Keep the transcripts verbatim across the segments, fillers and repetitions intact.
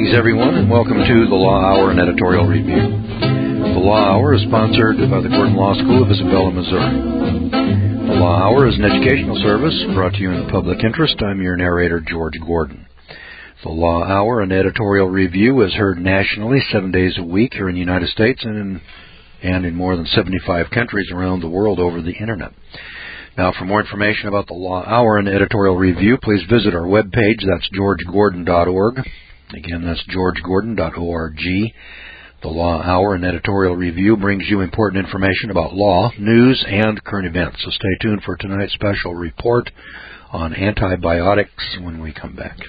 Greetings, everyone, and welcome to the Law Hour and Editorial Review. The Law Hour is sponsored by the Gordon Law School of Isabella, Missouri. The Law Hour is an educational service brought to you in the public interest. I'm your narrator, George Gordon. The Law Hour and Editorial Review is heard nationally seven days a week here in the United States and in, and in more than seventy-five countries around the world over the Internet. Now, for more information about the Law Hour and Editorial Review, please visit our webpage. That's george gordon dot org. Again, that's george gordon dot org. The Law Hour and Editorial Review brings you important information about law, news, and current events. So stay tuned for tonight's special report on antibiotics when we come back.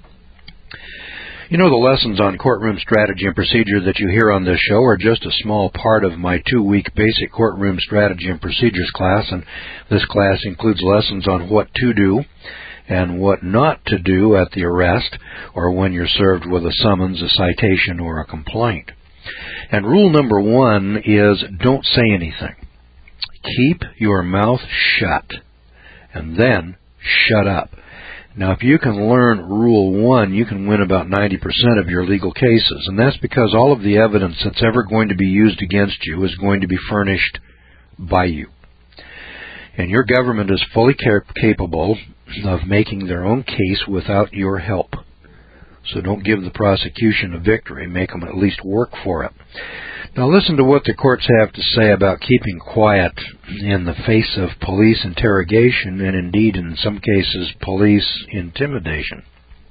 You know, the lessons on courtroom strategy and procedure that you hear on this show are just a small part of my two-week basic courtroom strategy and procedures class, and this class includes lessons on what to do and what not to do at the arrest or when you're served with a summons, a citation, or a complaint. And rule number one is don't say anything. Keep your mouth shut, and then shut up. Now, if you can learn Rule one, you can win about ninety percent of your legal cases, and that's because all of the evidence that's ever going to be used against you is going to be furnished by you. And your government is fully capable of making their own case without your help. So don't give the prosecution a victory. Make them at least work for it. Now listen to what the courts have to say about keeping quiet in the face of police interrogation and indeed in some cases police intimidation.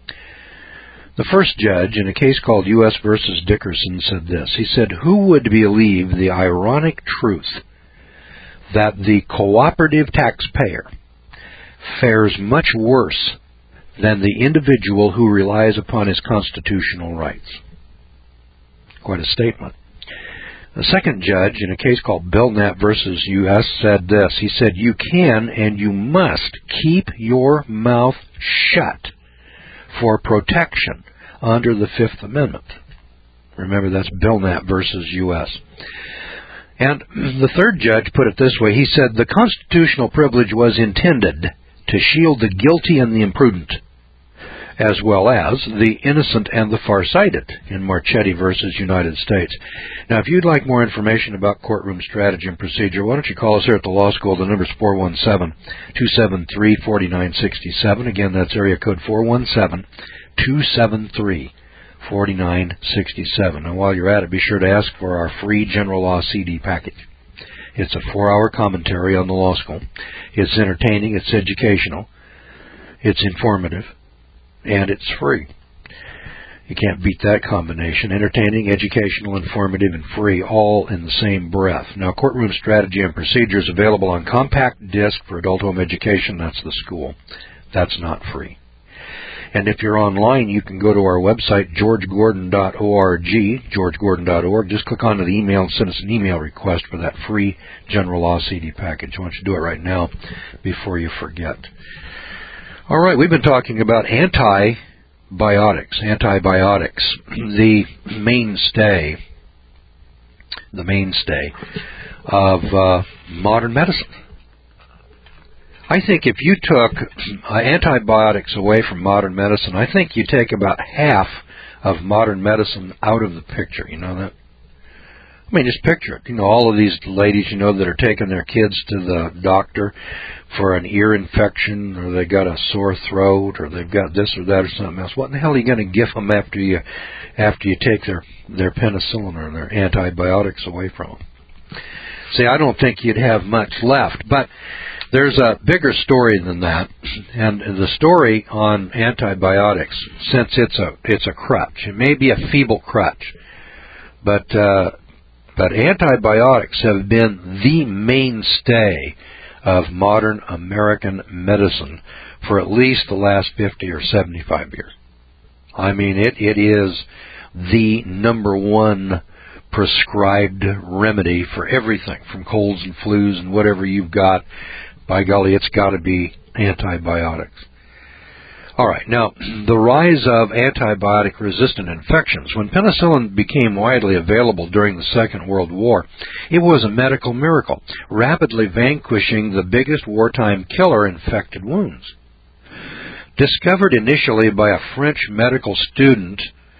The first judge in a case called U S versus Dickerson said this. He said, "Who would believe the ironic truth that the cooperative taxpayer fares much worse than the individual who relies upon his constitutional rights?" Quite a statement. The second judge in a case called Belknap versus U S said this. He said, "You can and you must keep your mouth shut for protection under the Fifth Amendment." Remember, that's Belknap versus U S And the third judge put it this way. He said, "The constitutional privilege was intended to shield the guilty and the imprudent, as well as the innocent and the farsighted," in Marchetti versus United States. Now, if you'd like more information about courtroom strategy and procedure, why don't you call us here at the law school. The number's four one seven, two seven three, four nine six seven. Again, that's area code four one seven, two seven three, four nine six seven. Now, while you're at it, be sure to ask for our free general law C D package. It's a four-hour commentary on the law school. It's entertaining, it's educational, it's informative, and it's free. You can't beat that combination. Entertaining, educational, informative, and free, all in the same breath. Now, Courtroom Strategy and Procedure is available on compact disc for adult home education. That's the school. That's not free. And if you're online, you can go to our website, george gordon dot org, george gordon dot org. Just click onto the email and send us an email request for that free general law C D package. Why don't you do it right now before you forget. All right, we've been talking about antibiotics. Antibiotics, the mainstay, the mainstay of uh, modern medicine. I think if you took uh, antibiotics away from modern medicine, I think you take about half of modern medicine out of the picture. You know that? I mean, just picture it. You know, all of these ladies, you know, that are taking their kids to the doctor for an ear infection, or they got a sore throat, or they've got this or that or something else. What in the hell are you going to give them after you after you take their their penicillin or their antibiotics away from them? See, I don't think you'd have much left, but there's a bigger story than that, and the story on antibiotics, since it's a it's a crutch, it may be a feeble crutch, but uh, but antibiotics have been the mainstay of modern American medicine for at least the last fifty or seventy-five years. I mean, it it is the number one prescribed remedy for everything, from colds and flus and whatever you've got. By golly, it's got to be antibiotics. All right, now, the rise of antibiotic-resistant infections. When penicillin became widely available during the Second World War, it was a medical miracle, rapidly vanquishing the biggest wartime killer, infected wounds. Discovered initially by a French medical student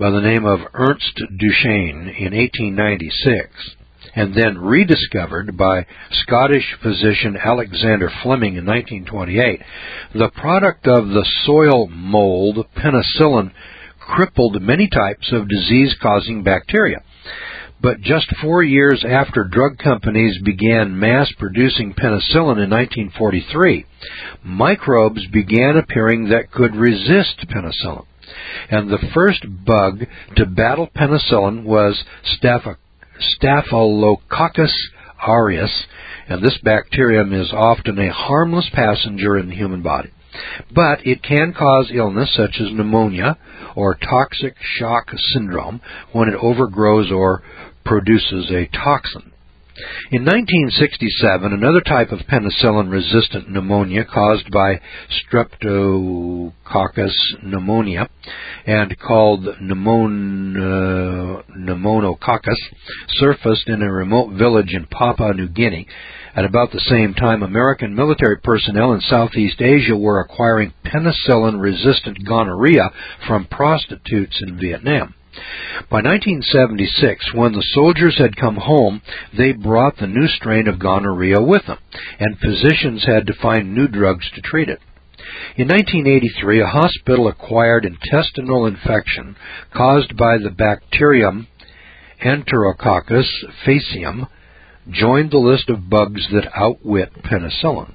by the name of Ernst Duchesne in eighteen ninety-six, and then rediscovered by Scottish physician Alexander Fleming in nineteen twenty-eight, the product of the soil mold penicillin crippled many types of disease-causing bacteria. But just four years after drug companies began mass-producing penicillin in nineteen forty-three, microbes began appearing that could resist penicillin. And the first bug to battle penicillin was Staph- Staphylococcus aureus, and this bacterium is often a harmless passenger in the human body. But it can cause illness such as pneumonia or toxic shock syndrome when it overgrows or produces a toxin. In nineteen sixty-seven, another type of penicillin-resistant pneumonia caused by Streptococcus pneumonia and called pneumon, uh, pneumonococcus surfaced in a remote village in Papua New Guinea. At about the same time, American military personnel in Southeast Asia were acquiring penicillin-resistant gonorrhea from prostitutes in Vietnam. By nineteen seventy-six, when the soldiers had come home, they brought the new strain of gonorrhea with them, and physicians had to find new drugs to treat it. In nineteen eighty-three, a hospital acquired intestinal infection caused by the bacterium Enterococcus faecium, joined the list of bugs that outwit penicillin.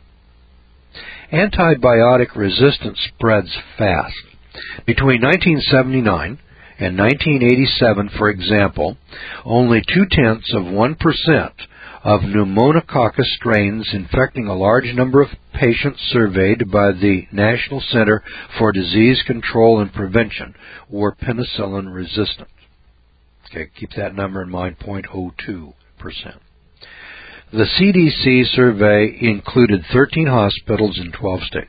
Antibiotic resistance spreads fast. Between nineteen seventy-nine and nineteen eighty-seven, for example, only two-tenths of one percent of pneumonococcus strains infecting a large number of patients surveyed by the National Center for Disease Control and Prevention were penicillin resistant. Okay, keep that number in mind, zero point zero two percent. The C D C survey included thirteen hospitals in twelve states.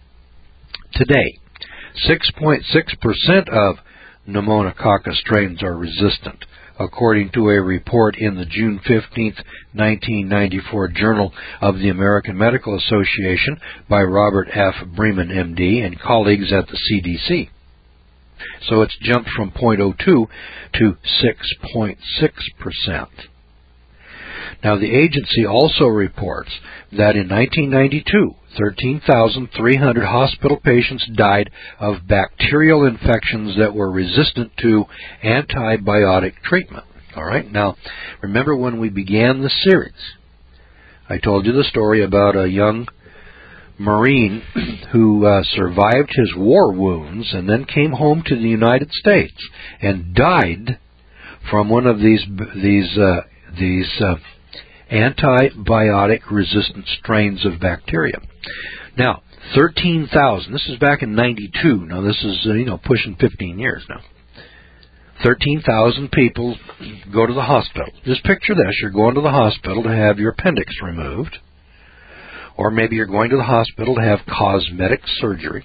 Today, six point six percent of pneumonococcus strains are resistant, according to a report in the June fifteenth, nineteen ninety-four Journal of the American Medical Association by Robert F. Bremen, M D, and colleagues at the C D C. So it's jumped from zero point zero two to six point six percent. Now, the agency also reports that in nineteen ninety-two, thirteen thousand three hundred hospital patients died of bacterial infections that were resistant to antibiotic treatment. All right. Now, remember when we began the series, I told you the story about a young Marine who uh, survived his war wounds and then came home to the United States and died from one of these these uh, these uh, antibiotic-resistant strains of bacteria. Now, thirteen thousand, this is back in ninety-two. Now, this is, uh, you know, pushing fifteen years now. thirteen thousand people go to the hospital. Just picture this. You're going to the hospital to have your appendix removed, or maybe you're going to the hospital to have cosmetic surgery,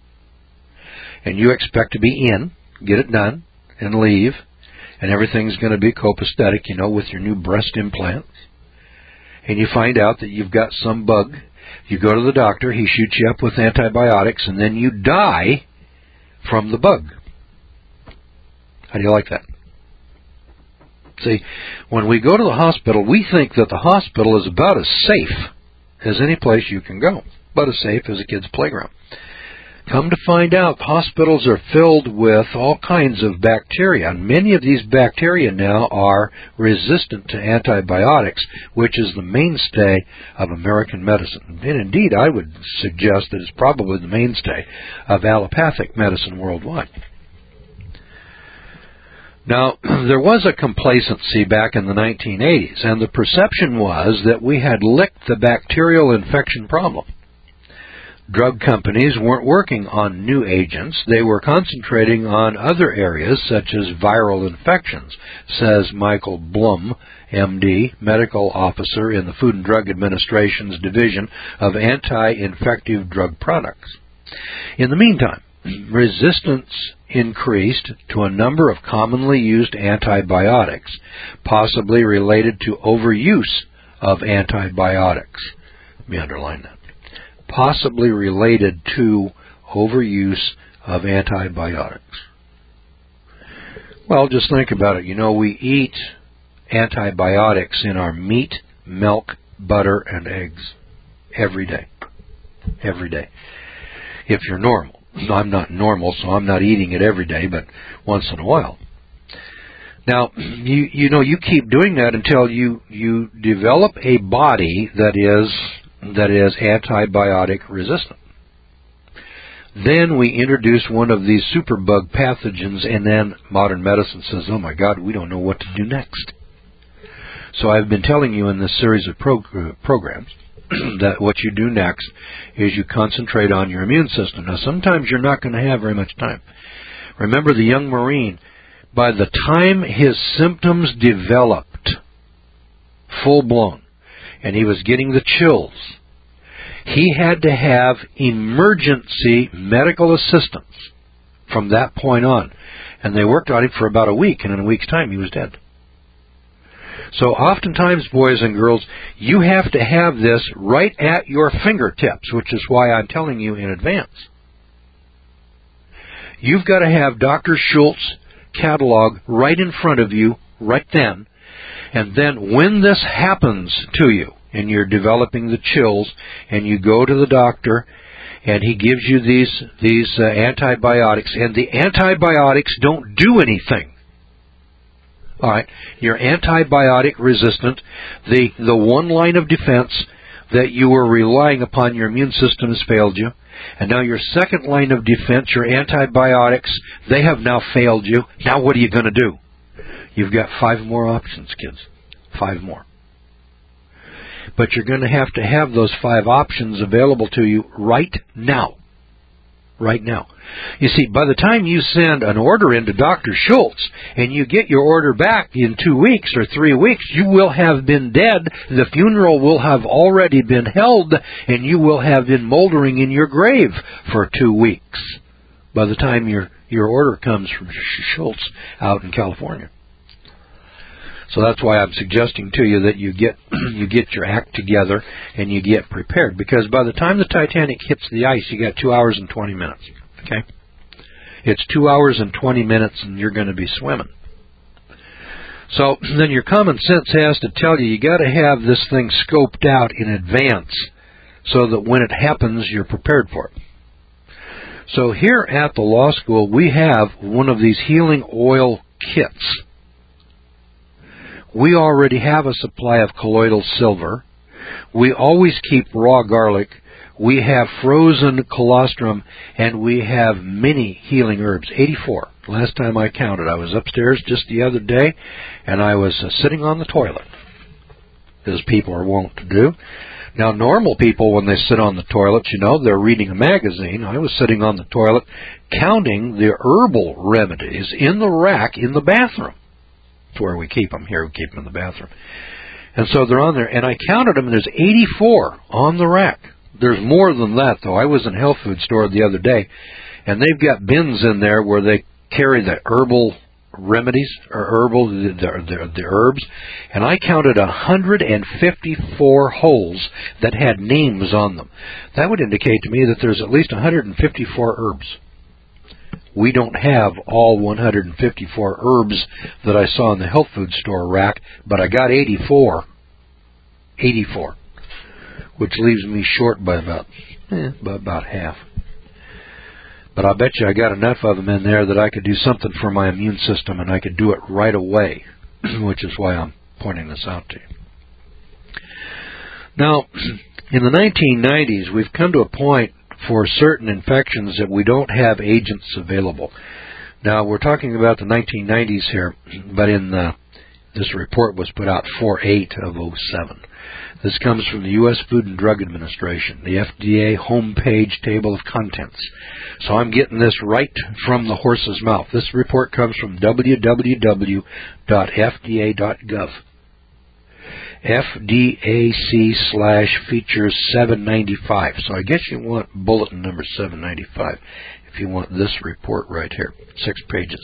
and you expect to be in, get it done, and leave, and everything's going to be copacetic, you know, with your new breast implants. And you find out that you've got some bug. You go to the doctor, he shoots you up with antibiotics, and then you die from the bug. How do you like that? See, when we go to the hospital, we think that the hospital is about as safe as any place you can go, about as safe as a kid's playground. Come to find out, hospitals are filled with all kinds of bacteria, and many of these bacteria now are resistant to antibiotics, which is the mainstay of American medicine. And indeed, I would suggest that it's probably the mainstay of allopathic medicine worldwide. Now, there was a complacency back in the nineteen eighties, and the perception was that we had licked the bacterial infection problem. Drug companies weren't working on new agents. They were concentrating on other areas, such as viral infections, says Michael Blum, M D, medical officer in the Food and Drug Administration's Division of Anti-Infective Drug Products. In the meantime, resistance increased to a number of commonly used antibiotics, possibly related to overuse of antibiotics. Let me underline that. Possibly related to overuse of antibiotics. Well, just think about it. You know, we eat antibiotics in our meat, milk, butter, and eggs every day. Every day. If you're normal. I'm not normal, so I'm not eating it every day, but once in a while. Now, you you know, you keep doing that until you, you develop a body that is that is antibiotic resistant. Then we introduce one of these superbug pathogens, and then modern medicine says, oh my God, we don't know what to do next. So I've been telling you in this series of pro- uh, programs that what you do next is you concentrate on your immune system. Now, sometimes you're not going to have very much time. Remember the young Marine, by the time his symptoms developed full-blown, and he was getting the chills, he had to have emergency medical assistance from that point on. And they worked on him for about a week, and in a week's time he was dead. So oftentimes, boys and girls, you have to have this right at your fingertips, which is why I'm telling you in advance. You've got to have Doctor Schultz's catalog right in front of you right then, and then when this happens to you, and you're developing the chills, and you go to the doctor, and he gives you these these uh, antibiotics, and the antibiotics don't do anything. All right, you're antibiotic resistant. The the one line of defense that you were relying upon, your immune system has failed you. And now your second line of defense, your antibiotics, they have now failed you. Now what are you going to do? You've got five more options, kids. Five more. But you're going to have to have those five options available to you right now. Right now. You see, by the time you send an order into Doctor Schultz and you get your order back in two weeks or three weeks, you will have been dead, the funeral will have already been held, and you will have been moldering in your grave for two weeks by the time your, your order comes from Schultz out in California. So that's why I'm suggesting to you that you get you get your act together and you get prepared. Because by the time the Titanic hits the ice, you got two hours and twenty minutes. Okay? It's two hours and twenty minutes and you're going to be swimming. So then your common sense has to tell you, you got to have this thing scoped out in advance so that when it happens, you're prepared for it. So here at the law school, we have one of these healing oil kits. We already have a supply of colloidal silver. We always keep raw garlic. We have frozen colostrum, and we have many healing herbs, eighty-four. Last time I counted, I was upstairs just the other day, and I was uh, sitting on the toilet, as people are wont to do. Now, normal people, when they sit on the toilet, you know, they're reading a magazine. I was sitting on the toilet counting the herbal remedies in the rack in the bathroom. That's where we keep them. Here we keep them in the bathroom. And so they're on there, and I counted them, and there's eighty-four on the rack. There's more than that, though. I was in a health food store the other day, and they've got bins in there where they carry the herbal remedies, or herbal, the, the, the herbs, and I counted one hundred fifty-four holes that had names on them. That would indicate to me that there's at least one hundred fifty-four herbs. We don't have all one hundred fifty-four herbs that I saw in the health food store rack, but I got eighty-four. eighty-four. Which leaves me short by about, eh, by about half. But I bet you I got enough of them in there that I could do something for my immune system, and I could do it right away, which is why I'm pointing this out to you. Now, in the nineteen nineties, we've come to a point for certain infections that we don't have agents available. Now, we're talking about the nineteen nineties here, but in the, this report was put out four eight of oh seven. This comes from the U S Food and Drug Administration, the F D A homepage table of contents. So I'm getting this right from the horse's mouth. This report comes from w w w dot f d a dot gov. F D A C slash features seven ninety-five. So I guess you want bulletin number seven ninety-five if you want this report right here. Six pages.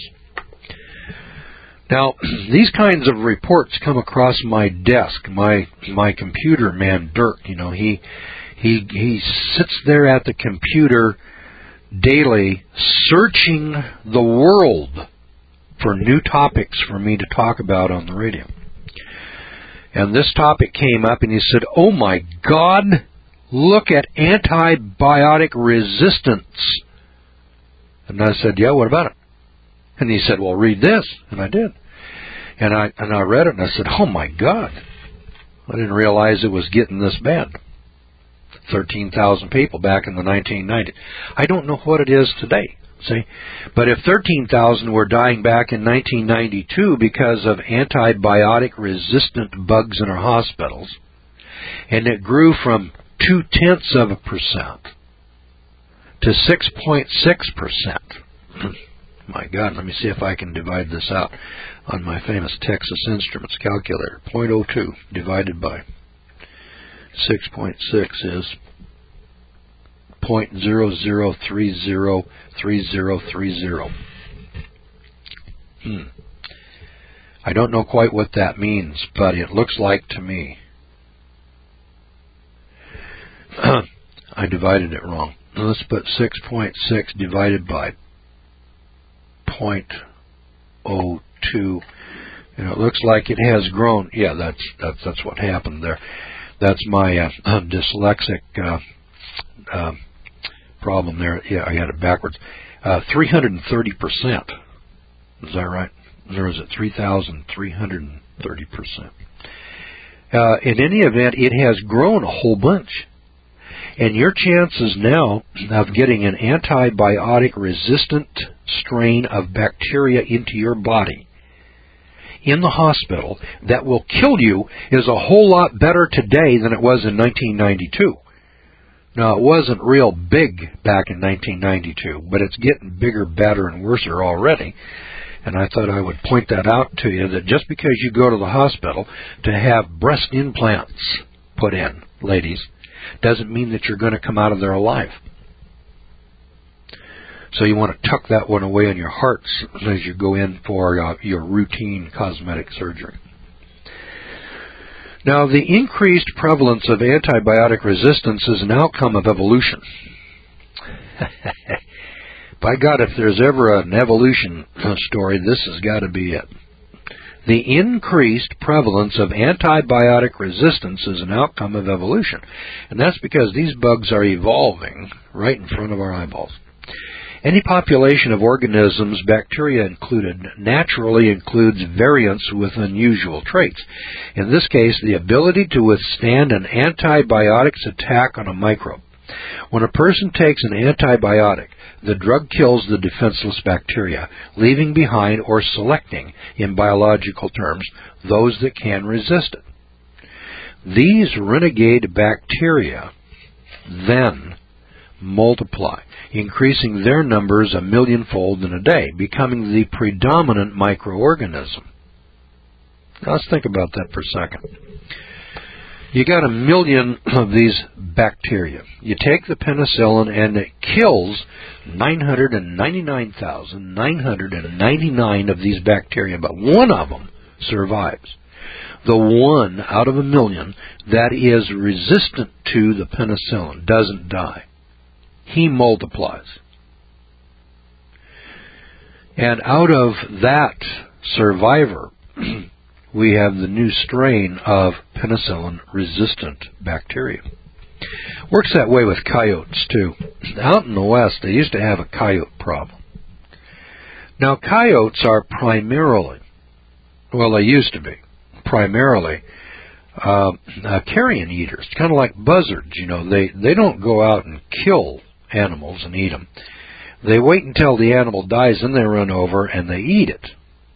Now, these kinds of reports come across my desk. My my computer man, Dirk, you know, he he he sits there at the computer daily searching the world for new topics for me to talk about on the radio. And this topic came up, and he said, "Oh my God, look at antibiotic resistance." And I said, "Yeah, what about it?" And he said, "Well, read this." And I did. And I and I read it, and I said, "Oh my God, I didn't realize it was getting this bad." thirteen thousand people back in the nineteen nineties. I don't know what it is today, see? But if thirteen thousand were dying back in nineteen ninety-two because of antibiotic-resistant bugs in our hospitals, and it grew from two-tenths of a percent to six point six percent. My God, let me see if I can divide this out on my famous Texas Instruments calculator. zero point zero two divided by six point six is zero point zero zero three zero three zero three zero. Hmm. I don't know quite what that means, but it looks like to me. I divided it wrong. Let's put six point six divided by zero point zero two. And it looks like it has grown. Yeah, that's that's that's what happened there. That's my uh, uh, dyslexic uh, uh, problem there. Yeah, I had it backwards. Uh, three hundred thirty percent. Is that right? Or is it three thousand three hundred thirty percent? Uh, in any event, it has grown a whole bunch. And your chances now of getting an antibiotic-resistant strain of bacteria into your body in the hospital that will kill you is a whole lot better today than it was in nineteen ninety-two. Now, it wasn't real big back in nineteen ninety-two, but it's getting bigger, badder, and worser already. And I thought I would point that out to you, that just because you go to the hospital to have breast implants put in, ladies, doesn't mean that you're going to come out of there alive. So you want to tuck that one away in your hearts as you go in for uh, your routine cosmetic surgery. Now, the increased prevalence of antibiotic resistance is an outcome of evolution. By God, if there's ever an evolution story, this has got to be it. The increased prevalence of antibiotic resistance is an outcome of evolution. And that's because these bugs are evolving right in front of our eyeballs. Any population of organisms, bacteria included, naturally includes variants with unusual traits. In this case, the ability to withstand an antibiotic's attack on a microbe. When a person takes an antibiotic, the drug kills the defenseless bacteria, leaving behind, or selecting, in biological terms, those that can resist it. These renegade bacteria then multiply, increasing their numbers a millionfold in a day, becoming the predominant microorganism. Now let's think about that for a second. You got a million of these bacteria. You take the penicillin and it kills nine hundred ninety-nine thousand nine hundred ninety-nine of these bacteria, but one of them survives. The one out of a million that is resistant to the penicillin doesn't die. He multiplies. And out of that survivor, we have the new strain of penicillin-resistant bacteria. Works that way with coyotes, too. Out in the West, they used to have a coyote problem. Now, coyotes are primarily, well, they used to be, primarily uh, uh, carrion eaters, kind of like buzzards. You know, they, they don't go out and kill animals and eat them. They wait until the animal dies, then they run over and they eat it.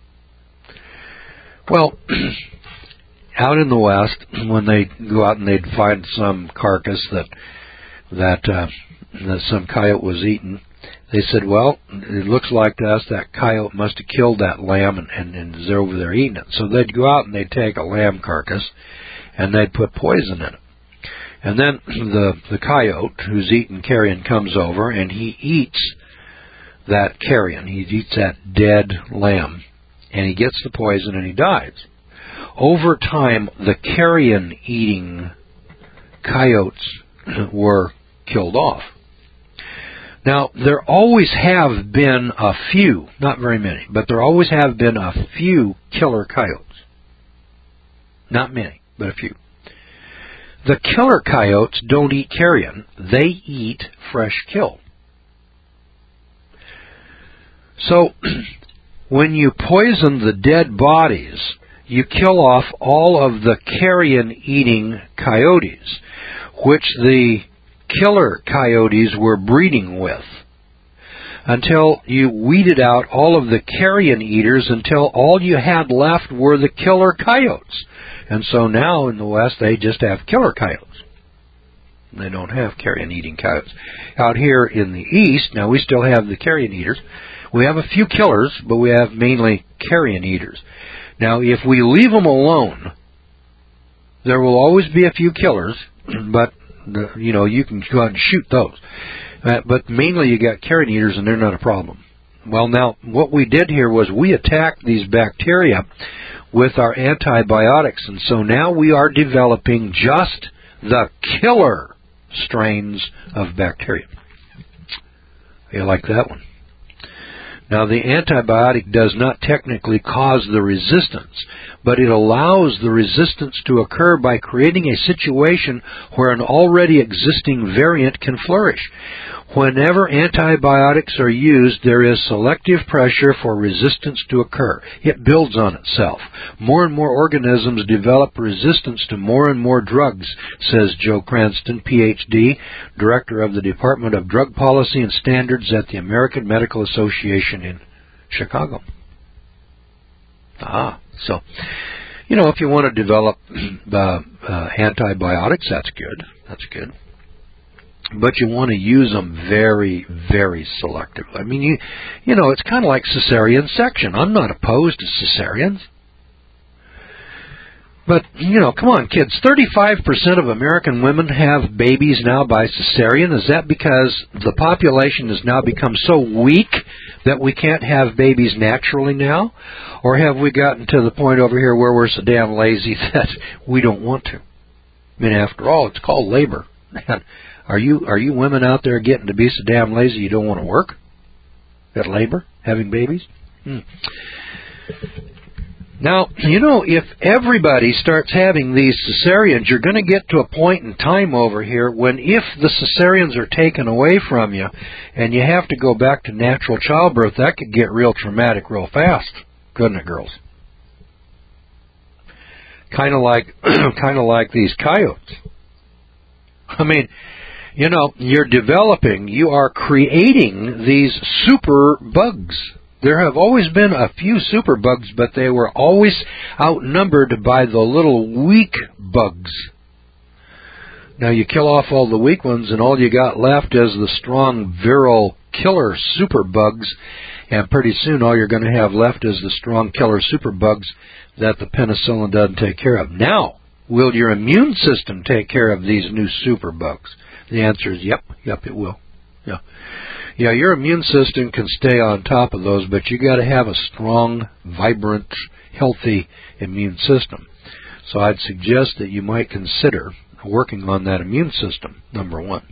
Well, out in the West, when they go out and they'd find some carcass that that, uh, that some coyote was eating, they said, well, it looks like to us that coyote must have killed that lamb and, and, and is over there eating it. So they'd go out and they'd take a lamb carcass and they'd put poison in it. And then the, the coyote who's eating carrion comes over and he eats that carrion. He eats that dead lamb. And he gets the poison and he dies. Over time, the carrion-eating coyotes were killed off. Now, there always have been a few, not very many, but there always have been a few killer coyotes. Not many, but a few. The killer coyotes don't eat carrion. They eat fresh kill. So, when you poison the dead bodies, you kill off all of the carrion-eating coyotes, which the killer coyotes were breeding with, until you weeded out all of the carrion eaters until all you had left were the killer coyotes. And so now in the West they just have killer coyotes. They don't have carrion-eating coyotes. Out here in the East, now we still have the carrion eaters. We have a few killers, but we have mainly carrion eaters. Now if we leave them alone, there will always be a few killers, but The, you know, you can go out and shoot those. Uh, but mainly you got carrion eaters, and they're not a problem. Well, now, what we did here was we attacked these bacteria with our antibiotics, and so now we are developing just the killer strains of bacteria. You like that one? Now, the antibiotic does not technically cause the resistance, but it allows the resistance to occur by creating a situation where an already existing variant can flourish. Whenever antibiotics are used, there is selective pressure for resistance to occur. It builds on itself. More and more organisms develop resistance to more and more drugs, says Joe Cranston, P H D, Director of the Department of Drug Policy and Standards at the American Medical Association in Chicago. Ah, so, you know, if you want to develop uh, uh, antibiotics, that's good. That's good. But you want to use them very, very selectively. I mean, you, you know, it's kind of like cesarean section. I'm not opposed to cesareans. But, you know, come on, kids. thirty-five percent of American women have babies now by cesarean. Is that because the population has now become so weak that we can't have babies naturally now? Or have we gotten to the point over here where we're so damn lazy that we don't want to? I mean, after all, it's called labor. Man, are you are you women out there getting to be so damn lazy you don't want to work at labor, having babies? Hmm. Now, you know, if everybody starts having these cesareans, you're going to get to a point in time over here when if the cesareans are taken away from you and you have to go back to natural childbirth, that could get real traumatic real fast, couldn't it, girls? Kind of like, kind of like these coyotes. I mean, you know, you're developing, you are creating these super bugs. There have always been a few super bugs, but they were always outnumbered by the little weak bugs. Now you kill off all the weak ones, and all you got left is the strong, virile, killer super bugs, and pretty soon all you're going to have left is the strong, killer super bugs that the penicillin doesn't take care of. Now, will your immune system take care of these new super bugs? The answer is yep, yep, it will. Yeah. Yeah, your immune system can stay on top of those, but you got to have a strong, vibrant, healthy immune system. So I'd suggest that you might consider working on that immune system, number one.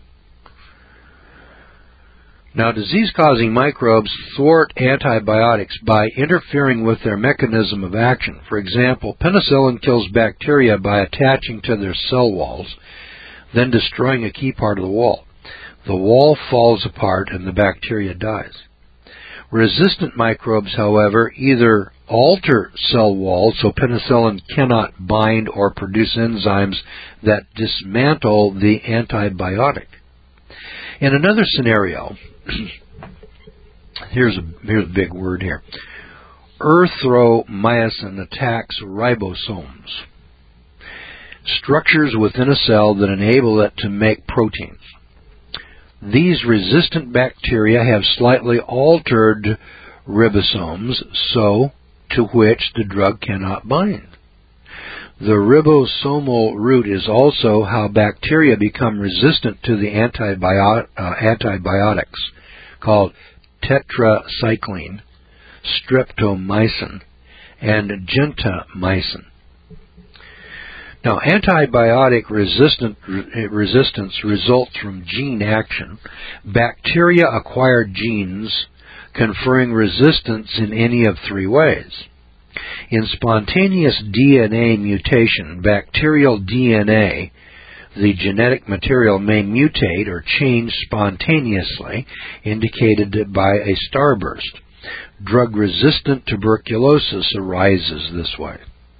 Now, disease-causing microbes thwart antibiotics by interfering with their mechanism of action. For example, penicillin kills bacteria by attaching to their cell walls, then destroying a key part of the wall. The wall falls apart and the bacteria dies. Resistant microbes, however, either alter cell walls so penicillin cannot bind or produce enzymes that dismantle the antibiotic. In another scenario, here's a, here's a big word here. Erythromycin attacks ribosomes, structures within a cell that enable it to make proteins. These resistant bacteria have slightly altered ribosomes, so to which the drug cannot bind. The ribosomal route is also how bacteria become resistant to the antibio- uh, antibiotics called tetracycline, streptomycin, and gentamicin. Now, antibiotic resistant, resistance results from gene action. Bacteria acquire genes conferring resistance in any of three ways. In spontaneous D N A mutation, bacterial D N A, the genetic material, may mutate or change spontaneously, indicated by a starburst. Drug-resistant tuberculosis arises this way.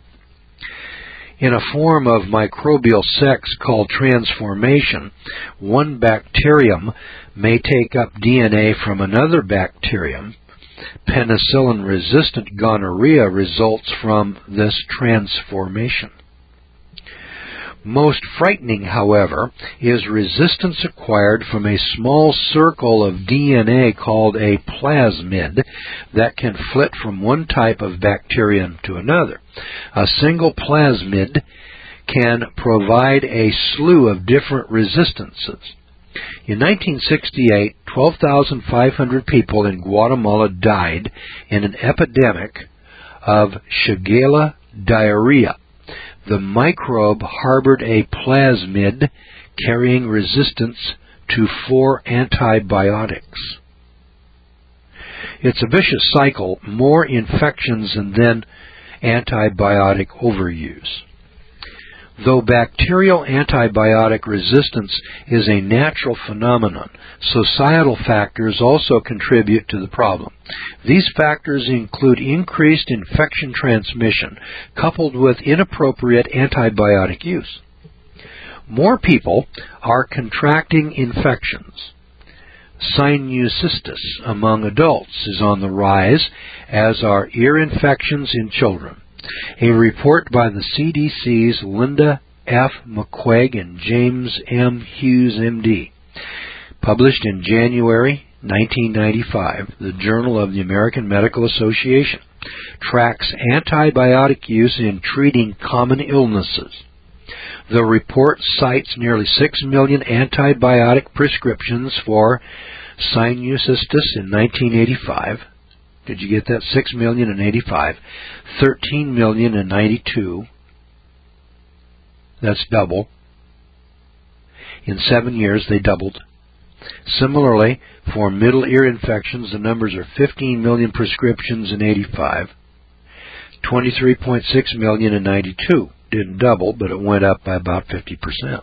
In a form of microbial sex called transformation, one bacterium may take up D N A from another bacterium. Penicillin-resistant gonorrhea results from this transformation. Most frightening, however, is resistance acquired from a small circle of D N A called a plasmid that can flit from one type of bacterium to another. A single plasmid can provide a slew of different resistances. In nineteen sixty-eight, twelve thousand five hundred people in Guatemala died in an epidemic of Shigella diarrhea. The microbe harbored a plasmid carrying resistance to four antibiotics. It's a vicious cycle, more infections and then antibiotic overuse. Though bacterial antibiotic resistance is a natural phenomenon, societal factors also contribute to the problem. These factors include increased infection transmission coupled with inappropriate antibiotic use. More people are contracting infections. Sinusitis among adults is on the rise, as are ear infections in children. A report by the C D C's Linda F. McQuaig and James M. Hughes, M D, published in January nineteen ninety-five, the Journal of the American Medical Association, tracks antibiotic use in treating common illnesses. The report cites nearly six million antibiotic prescriptions for sinusitis in nineteen eighty-five. Did you get that? Six million in eighty-five, thirteen million in ninety-two. That's double. In seven years, they doubled. Similarly, for middle ear infections, the numbers are fifteen million prescriptions in eighty-five, twenty-three point six million in ninety-two. Didn't double, but it went up by about fifty percent.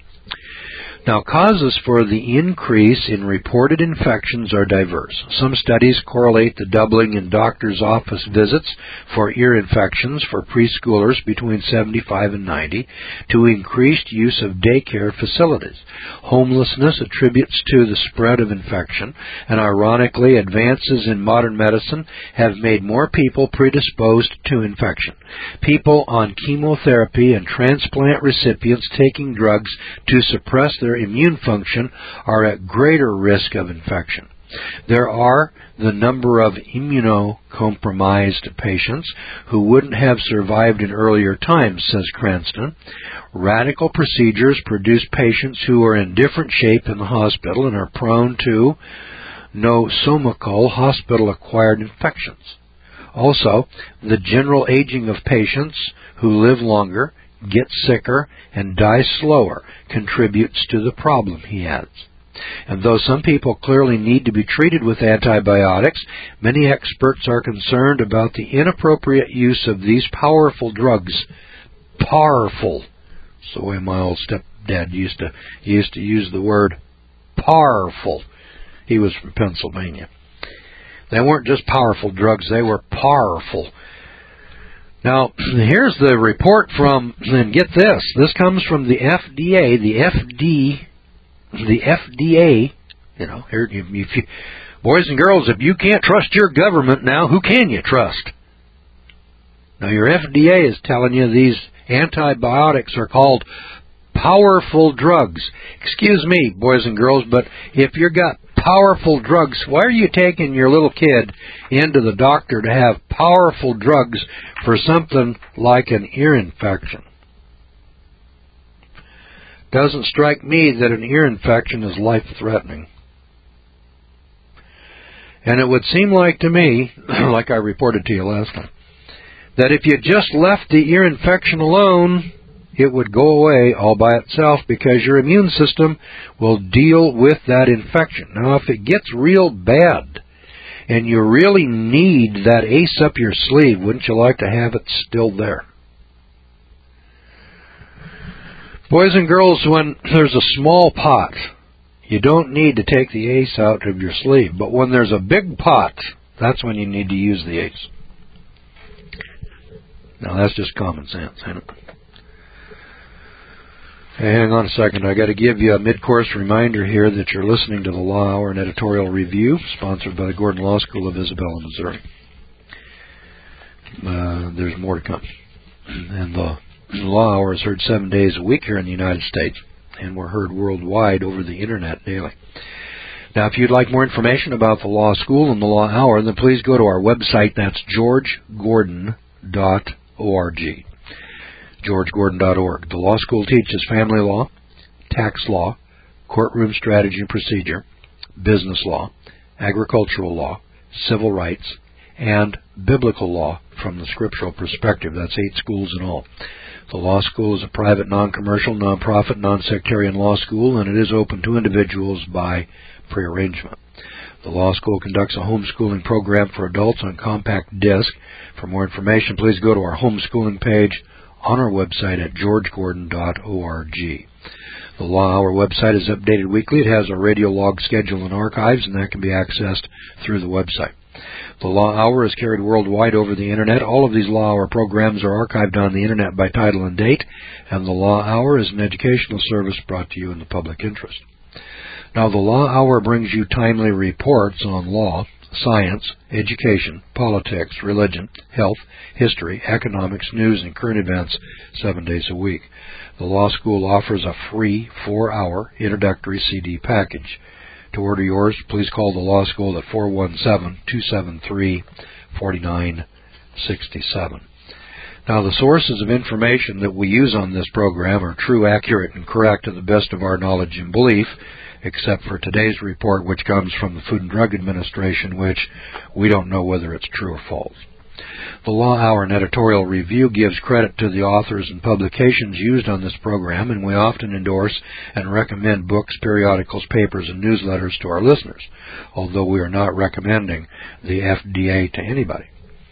Now, causes for the increase in reported infections are diverse. Some studies correlate the doubling in doctor's office visits for ear infections for preschoolers between seventy-five and ninety to increased use of daycare facilities. Homelessness attributes to the spread of infection, and ironically, advances in modern medicine have made more people predisposed to infection. People on chemotherapy and transplant recipients taking drugs to suppress their immune function are at greater risk of infection. There are the number of immunocompromised patients who wouldn't have survived in earlier times, says Cranston. Radical procedures produce patients who are in different shape in the hospital and are prone to nosocomial hospital-acquired infections. Also, the general aging of patients who live longer, get sicker, and die slower contributes to the problem, he adds. And though some people clearly need to be treated with antibiotics, many experts are concerned about the inappropriate use of these powerful drugs. Powerful. It's the way my old stepdad used to used to use the word powerful. He was from Pennsylvania. They weren't just powerful drugs, they were powerful. Now, here's the report from, and get this, this comes from the F D A. The F D, the F D A, you know, here, if you, boys and girls, if you can't trust your government now, who can you trust? Now, your F D A is telling you these antibiotics are called powerful drugs. Excuse me, boys and girls, but if you've got powerful drugs, why are you taking your little kid into the doctor to have powerful drugs for something like an ear infection? Doesn't strike me that an ear infection is life-threatening. And it would seem like to me, like I reported to you last time, that if you just left the ear infection alone, it would go away all by itself because your immune system will deal with that infection. Now, if it gets real bad and you really need that ace up your sleeve, wouldn't you like to have it still there? Boys and girls, when there's a small pot, you don't need to take the ace out of your sleeve. But when there's a big pot, that's when you need to use the ace. Now, that's just common sense, ain't it? Hey, hang on a second. I got to give you a mid-course reminder here that you're listening to the Law Hour and Editorial Review, sponsored by the Gordon Law School of Isabella, Missouri. Uh, there's more to come. And the Law Hour is heard seven days a week here in the United States, and we're heard worldwide over the Internet daily. Now, if you'd like more information about the Law School and the Law Hour, then please go to our website. That's george gordon dot org. george gordon dot org. The law school teaches family law, tax law, courtroom strategy and procedure, business law, agricultural law, civil rights, and biblical law from the scriptural perspective. That's eight schools in all. The law school is a private, non-commercial, non-profit, non-sectarian law school, and it is open to individuals by prearrangement. The law school conducts a homeschooling program for adults on compact disc. For more information, please go to our homeschooling page on our website at george gordon dot org. The Law Hour website is updated weekly. It has a radio log schedule and archives, and that can be accessed through the website. The Law Hour is carried worldwide over the Internet. All of these Law Hour programs are archived on the Internet by title and date, and the Law Hour is an educational service brought to you in the public interest. Now, the Law Hour brings you timely reports on law, science, education, politics, religion, health, history, economics, news, and current events seven days a week. The Law School offers a free four-hour introductory C D package. To order yours, please call the Law School at four one seven, two seven three, four nine six seven. Now, the sources of information that we use on this program are true, accurate, and correct to the best of our knowledge and belief, except for today's report, which comes from the Food and Drug Administration, which we don't know whether it's true or false. The Law Hour and Editorial Review gives credit to the authors and publications used on this program, and we often endorse and recommend books, periodicals, papers, and newsletters to our listeners, although we are not recommending the F D A to anybody.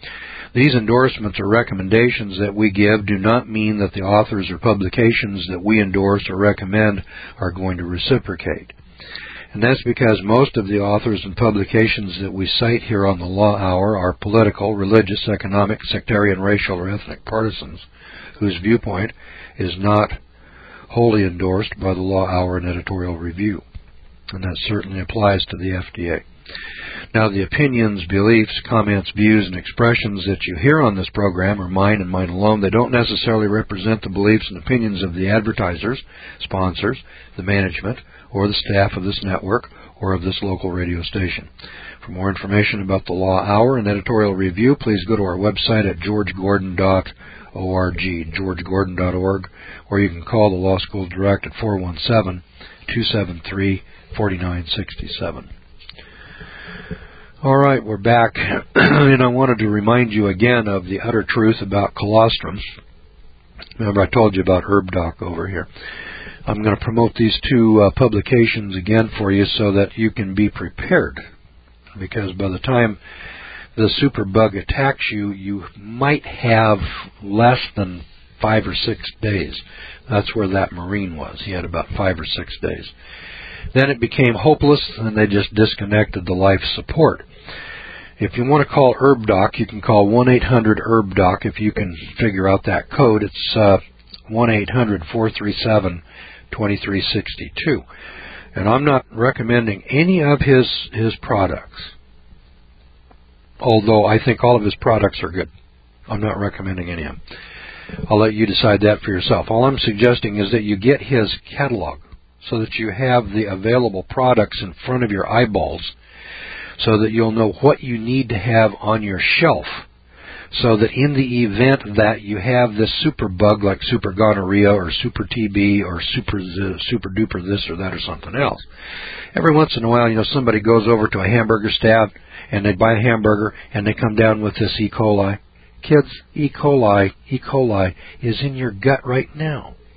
These endorsements or recommendations that we give do not mean that the authors or publications that we endorse or recommend are going to reciprocate. And that's because most of the authors and publications that we cite here on the Law Hour are political, religious, economic, sectarian, racial, or ethnic partisans whose viewpoint is not wholly endorsed by the Law Hour and Editorial Review. And that certainly applies to the F D A. Now, the opinions, beliefs, comments, views, and expressions that you hear on this program are mine and mine alone. They don't necessarily represent the beliefs and opinions of the advertisers, sponsors, the management, or the staff of this network or of this local radio station. For more information about the Law Hour and Editorial Review, please go to our website at george gordon dot org, george gordon dot org, or you can call the Law School direct at four one seven, two seven three, four nine six seven. All right, we're back, and I wanted to remind you again of the utter truth about colostrum. Remember, I told you about HerbDoc over here. I'm going to promote these two uh, publications again for you so that you can be prepared, because by the time the superbug attacks you, you might have less than five or six days. That's where that Marine was. He had about five or six days. Then it became hopeless, and they just disconnected the life support. If you want to call HerbDoc, you can call one eight hundred herb doc if you can figure out that code. It's uh, one eight hundred, four three seven, two three six two. And I'm not recommending any of his, his products, although I think all of his products are good. I'm not recommending any of them. I'll let you decide that for yourself. All I'm suggesting is that you get his catalog so that you have the available products in front of your eyeballs, so that you'll know what you need to have on your shelf, so that in the event that you have this super bug like super gonorrhea or super T B or super super duper this or that or something else, every once in a while, you know, somebody goes over to a hamburger stand and they buy a hamburger and they come down with this E. coli. Kids, E. coli, E. coli is in your gut right now.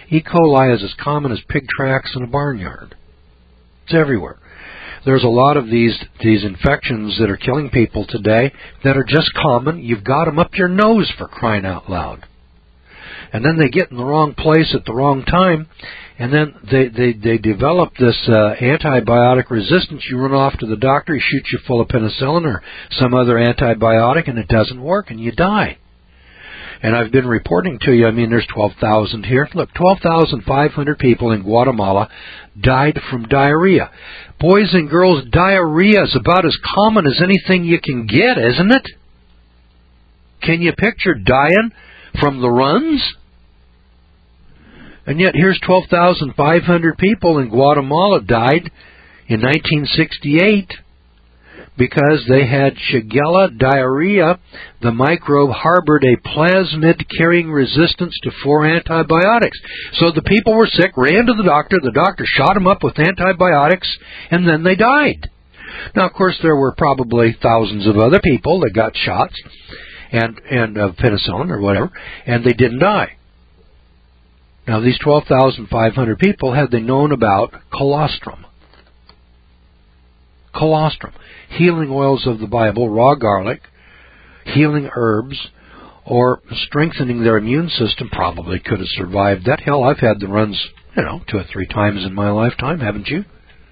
E. coli is as common as pig tracks in a barnyard. It's everywhere. There's a lot of these these infections that are killing people today that are just common. You've got them up your nose, for crying out loud. And then they get in the wrong place at the wrong time, and then they, they, they develop this uh, antibiotic resistance. You run off to the doctor, he shoots you full of penicillin or some other antibiotic, and it doesn't work, and you die. And I've been reporting to you, I mean, there's twelve thousand here. Look, twelve thousand five hundred people in Guatemala died from diarrhea. Boys and girls, diarrhea is about as common as anything you can get, isn't it? Can you picture dying from the runs? And yet here's twelve thousand five hundred people in Guatemala died in nineteen sixty-eight because they had Shigella diarrhea. The microbe harbored a plasmid-carrying resistance to four antibiotics. So the people were sick, ran to the doctor, the doctor shot them up with antibiotics, and then they died. Now, of course, there were probably thousands of other people that got shots and, and uh, penicillin or whatever, and they didn't die. Now, these twelve thousand five hundred people, had they known about colostrum? Colostrum. Healing oils of the Bible, raw garlic, healing herbs, or strengthening their immune system, probably could have survived that. Hell, I've had the runs, you know, two or three times in my lifetime, haven't you?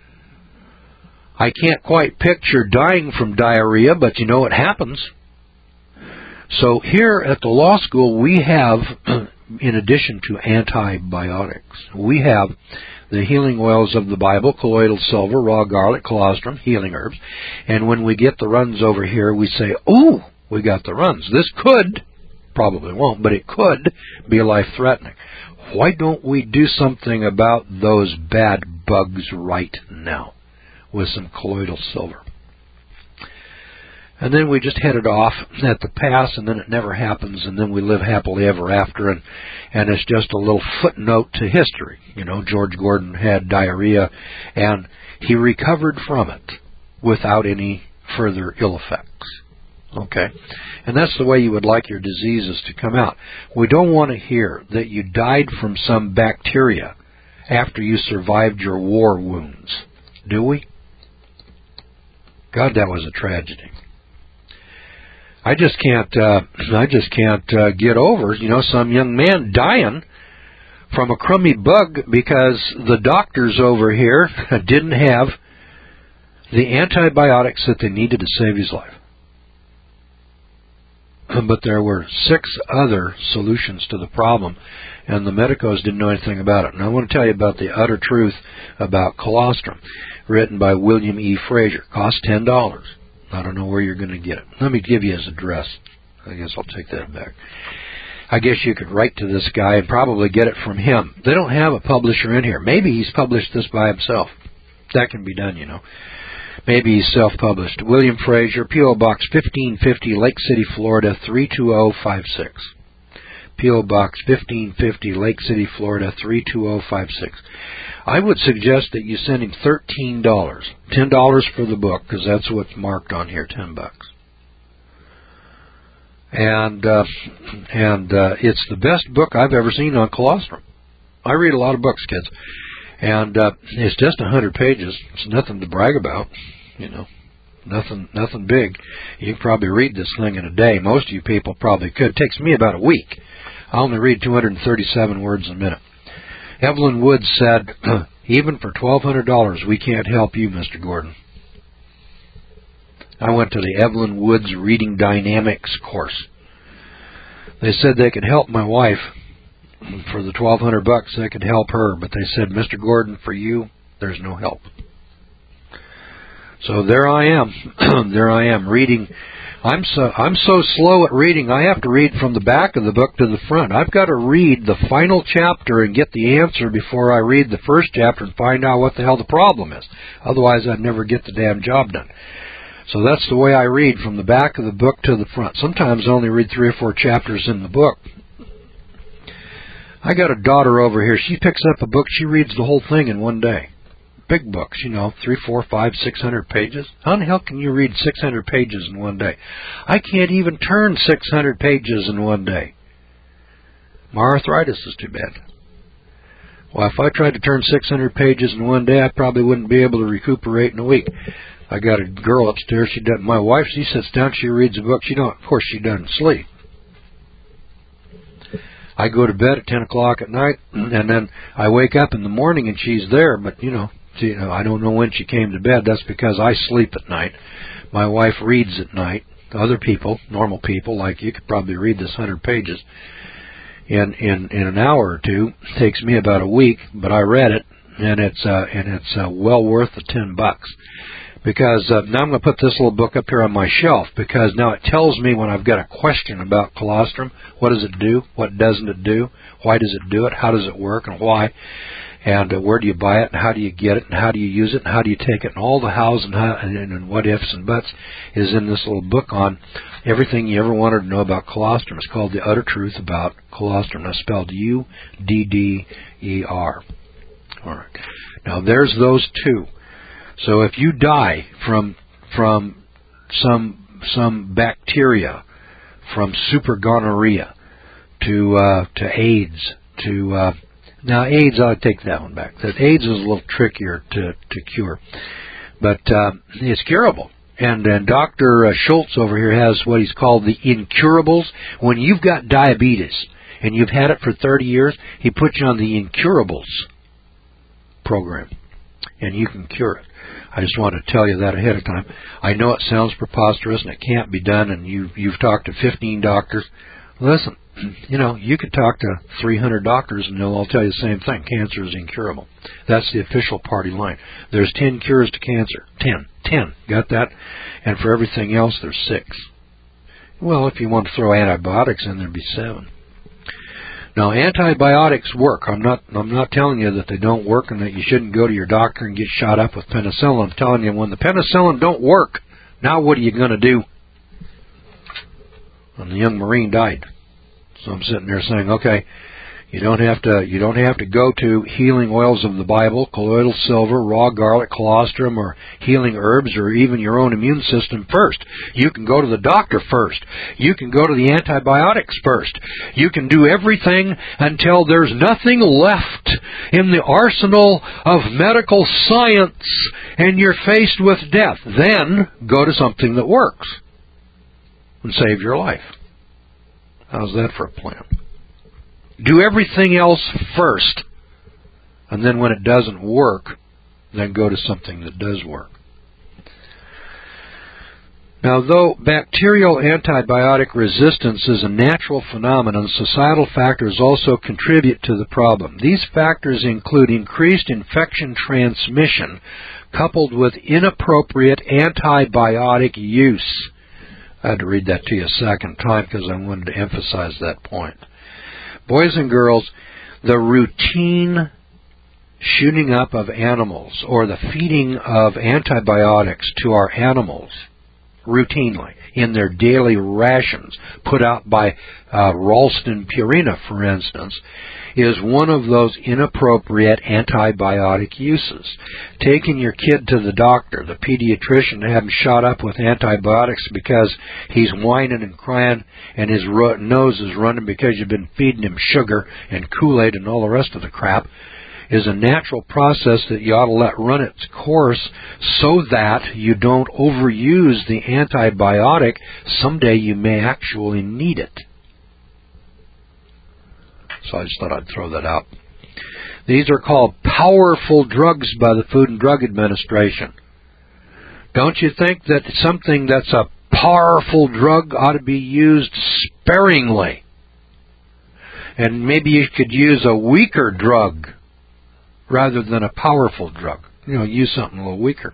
I can't quite picture dying from diarrhea, but you know it happens. So here at the law school, we have, in addition to antibiotics, we have the healing oils of the Bible, colloidal silver, raw garlic, colostrum, healing herbs. And when we get the runs over here, we say, ooh, we got the runs. This could, probably won't, but it could be life-threatening. Why don't we do something about those bad bugs right now with some colloidal silver? And then we just head it off at the pass, and then it never happens, and then we live happily ever after, and, and it's just a little footnote to history. You know, George Gordon had diarrhea, and he recovered from it without any further ill effects. Okay? And that's the way you would like your diseases to come out. We don't want to hear that you died from some bacteria after you survived your war wounds, do we? God, that was a tragedy. I just can't. Uh, I just can't uh, get over, you know, some young man dying from a crummy bug because the doctors over here didn't have the antibiotics that they needed to save his life. But there were six other solutions to the problem, and the medicos didn't know anything about it. And I want to tell you about the utter truth about colostrum, written by William E. Frazier. Cost ten dollars. I don't know where you're going to get it. Let me give you his address. I guess I'll take that back. I guess you could write to this guy and probably get it from him. They don't have a publisher in here. Maybe he's published this by himself. That can be done, you know. Maybe he's self-published. William Frazier, P O. Box fifteen fifty, Lake City, Florida, three two zero five six. P O. Box fifteen fifty, Lake City, Florida, three two zero five six. I would suggest that you send him thirteen dollars. ten dollars for the book, because that's what's marked on here, ten bucks. And uh, and uh, it's the best book I've ever seen on colostrum. I read a lot of books, kids. And uh, it's just one hundred pages. It's nothing to brag about, you know. Nothing nothing big. You can probably read this thing in a day. Most of you people probably could. It takes me about a week. I only read two hundred thirty-seven words a minute. Evelyn Woods said, even for twelve hundred dollars, we can't help you, Mister Gordon. I went to the Evelyn Woods Reading Dynamics course. They said they could help my wife. For the twelve hundred bucks, they could help her. But they said, Mister Gordon, for you, there's no help. So there I am. there I am, reading. I'm so I'm so slow at reading, I have to read from the back of the book to the front. I've got to read the final chapter and get the answer before I read the first chapter and find out what the hell the problem is. Otherwise, I'd never get the damn job done. So that's the way I read, from the back of the book to the front. Sometimes I only read three or four chapters in the book. I got a daughter over here. She picks up a book. She reads the whole thing in one day. Big books, you know, three, four, five, six hundred pages. How the hell can you read six hundred pages in one day? I can't even turn six hundred pages in one day. My arthritis is too bad. Well, if I tried to turn six hundred pages in one day, I probably wouldn't be able to recuperate in a week. I got a girl upstairs. She does, my wife, she sits down, she reads a book. She don't, of course, she doesn't sleep. I go to bed at ten o'clock at night, and then I wake up in the morning and she's there. But, you know, she, you know, I don't know when she came to bed. That's because I sleep at night. My wife reads at night. Other people, normal people like you, could probably read this one hundred pages in, in, in an hour or two. It takes me about a week, but I read it, and it's uh, and it's uh, well worth the ten bucks. Because uh, now I'm going to put this little book up here on my shelf, because now it tells me when I've got a question about colostrum, what does it do, what doesn't it do, why does it do it, how does it work, and why, and uh, where do you buy it, and how do you get it, and how do you use it, and how do you take it, and all the hows and, how, and, and what ifs and buts is in this little book on everything you ever wanted to know about colostrum. It's called The Utter Truth About Colostrum. That's spelled U D D E R. All right. Now there's those two. So if you die from from some some bacteria, from super gonorrhea to uh, to AIDS, to uh, now AIDS, I'll take that one back. That AIDS is a little trickier to to cure, but uh, it's curable. And and Doctor Uh, Schultz over here has what he's called the incurables. When you've got diabetes and you've had it for thirty years, he puts you on the incurables program, and you can cure it. I just want to tell you that ahead of time. I know it sounds preposterous and it can't be done, and you, you've talked to fifteen doctors. Listen, you know, you could talk to three hundred doctors and they'll all tell you the same thing. Cancer is incurable. That's the official party line. There's ten cures to cancer. Ten. Ten. Got that? And for everything else, there's six. Well, if you want to throw antibiotics in, there'd be seven. Now, antibiotics work. I'm not I'm not telling you that they don't work and that you shouldn't go to your doctor and get shot up with penicillin. I'm telling you, when the penicillin don't work, now what are you going to do? And the young Marine died. So I'm sitting there saying, okay, you don't have to you don't have to go to healing oils of the Bible, colloidal silver, raw garlic, colostrum, or healing herbs, or even your own immune system first. You can go to the doctor first. You can go to the antibiotics first. You can do everything until there's nothing left in the arsenal of medical science and you're faced with death. Then go to something that works and save your life. How's that for a plan? Do everything else first, and then when it doesn't work, then go to something that does work. Now, though bacterial antibiotic resistance is a natural phenomenon, societal factors also contribute to the problem. These factors include increased infection transmission coupled with inappropriate antibiotic use. I had to read that to you a second time because I wanted to emphasize that point. Boys and girls, the routine shooting up of animals or the feeding of antibiotics to our animals routinely in their daily rations put out by uh, Ralston Purina, for instance, is one of those inappropriate antibiotic uses. Taking your kid to the doctor, the pediatrician, to have him shot up with antibiotics because he's whining and crying and his ro- nose is running because you've been feeding him sugar and Kool-Aid and all the rest of the crap, is a natural process that you ought to let run its course so that you don't overuse the antibiotic. Someday you may actually need it. So I just thought I'd throw that out. These are called powerful drugs by the Food and Drug Administration. Don't you think that something that's a powerful drug ought to be used sparingly? And maybe you could use a weaker drug rather than a powerful drug. You know, use something a little weaker.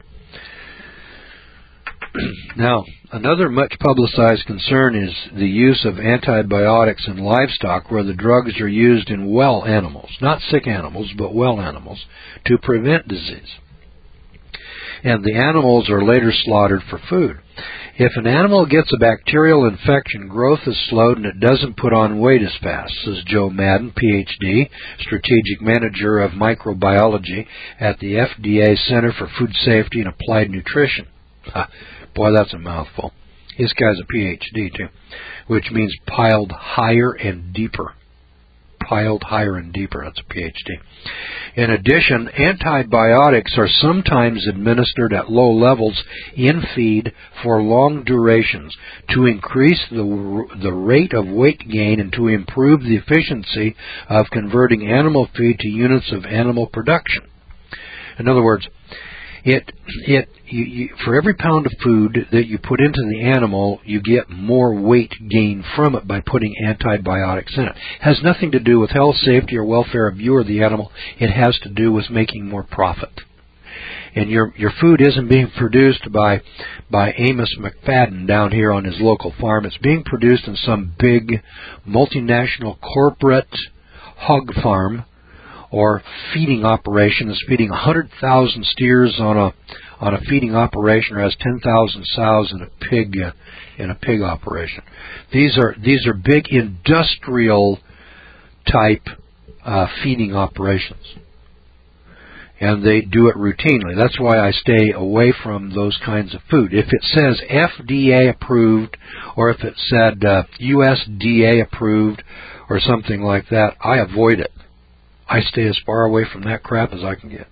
Now, another much publicized concern is the use of antibiotics in livestock where the drugs are used in well animals, not sick animals, but well animals, to prevent disease. And the animals are later slaughtered for food. If an animal gets a bacterial infection, growth is slowed and it doesn't put on weight as fast, says Joe Madden, P H D, Strategic Manager of Microbiology at the F D A Center for Food Safety and Applied Nutrition. Ha, boy, that's a mouthful. This guy's a P H D, too, which means piled higher and deeper. piled higher and deeper. That's a P H D. In addition, antibiotics are sometimes administered at low levels in feed for long durations to increase the, the rate of weight gain and to improve the efficiency of converting animal feed to units of animal production. In other words, It, it, you, you, for every pound of food that you put into the animal, you get more weight gain from it by putting antibiotics in it. It has nothing to do with health, safety, or welfare of you or the animal. It has to do with making more profit. And your your food isn't being produced by by Amos McFadden down here on his local farm. It's being produced in some big multinational corporate hog farm or feeding operation is feeding one hundred thousand steers on a on a feeding operation, or has ten thousand sows in a pig uh, in a pig operation. These are these are big industrial type uh, feeding operations, and they do it routinely. That's why I stay away from those kinds of food. If it says F D A approved, or if it said uh, U S D A approved, or something like that, I avoid it. I stay as far away from that crap as I can get.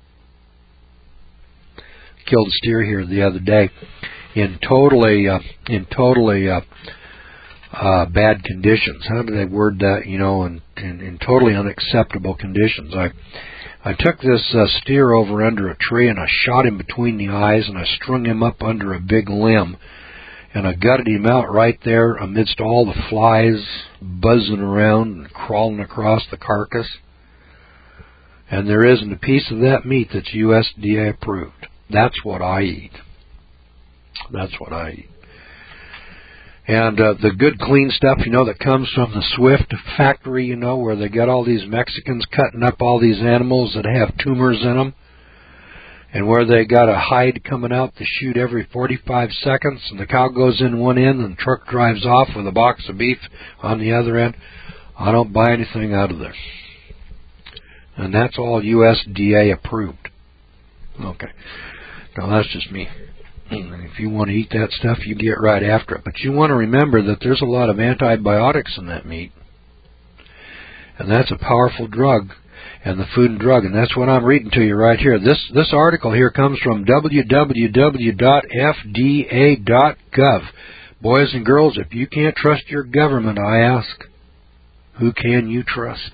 Killed a steer here the other day in totally uh, in totally uh, uh, bad conditions. How do they word that? You know, in, in, in totally unacceptable conditions. I I took this uh, steer over under a tree and I shot him between the eyes and I strung him up under a big limb. And I gutted him out right there amidst all the flies buzzing around and crawling across the carcass. And there isn't a piece of that meat that's U S D A approved. That's what I eat. That's what I eat. And uh, the good, clean stuff, you know, that comes from the Swift factory, you know, where they got all these Mexicans cutting up all these animals that have tumors in them, and where they got a hide coming out to shoot every forty-five seconds, and the cow goes in one end and the truck drives off with a box of beef on the other end. I don't buy anything out of there. And that's all U S D A approved. Okay. Now, that's just me. And if you want to eat that stuff, you get right after it. But you want to remember that there's a lot of antibiotics in that meat. And that's a powerful drug, and the Food and Drug. And that's what I'm reading to you right here. This this article here comes from w w w dot f d a dot gov. Boys and girls, if you can't trust your government, I ask, who can you trust?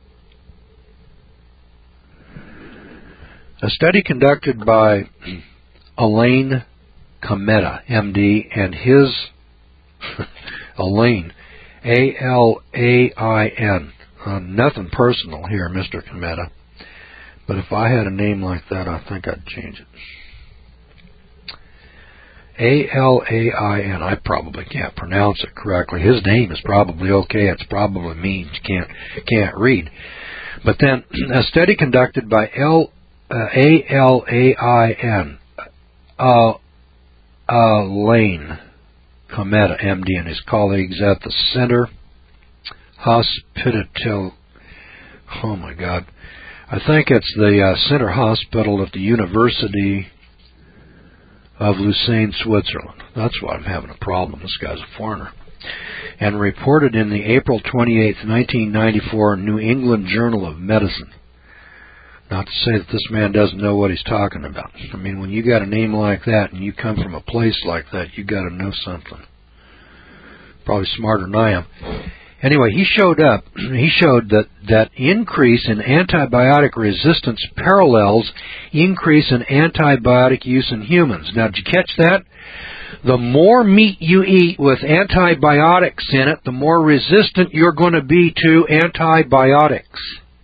A study conducted by Alain Cometa, M D, and his Alain, A L A I N. Uh, nothing personal here, Mister Cometa. But if I had a name like that, I think I'd change it. A L A I N. I probably can't pronounce it correctly. His name is probably okay. It's probably means you can't can't read. But then a study conducted by L. Uh, A L A I N, uh, Alain Cometa, M D, and his colleagues at the Center Hospital. Oh my God, I think it's the uh, Center Hospital at the University of Lausanne, Switzerland. That's why I'm having a problem. This guy's a foreigner. And reported in the April twenty-eighth, nineteen ninety-four New England Journal of Medicine. Not to say that this man doesn't know what he's talking about. I mean, when you got a name like that and you come from a place like that, you got to know something. Probably smarter than I am. Anyway, he showed up. He showed that that increase in antibiotic resistance parallels increase in antibiotic use in humans. Now, did you catch that? The more meat you eat with antibiotics in it, the more resistant you're going to be to antibiotics.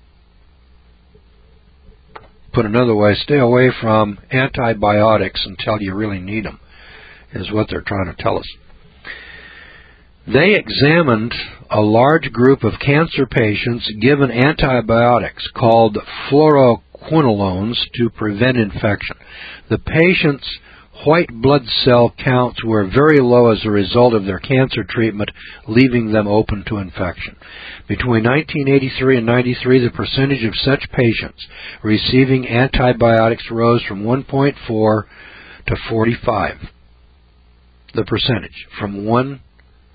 Put another way, stay away from antibiotics until you really need them, is what they're trying to tell us. They examined a large group of cancer patients given antibiotics called fluoroquinolones to prevent infection. The patients' white blood cell counts were very low as a result of their cancer treatment, leaving them open to infection. Between nineteen eighty-three and ninety-three, the percentage of such patients receiving antibiotics rose from one point four to forty-five. The percentage from one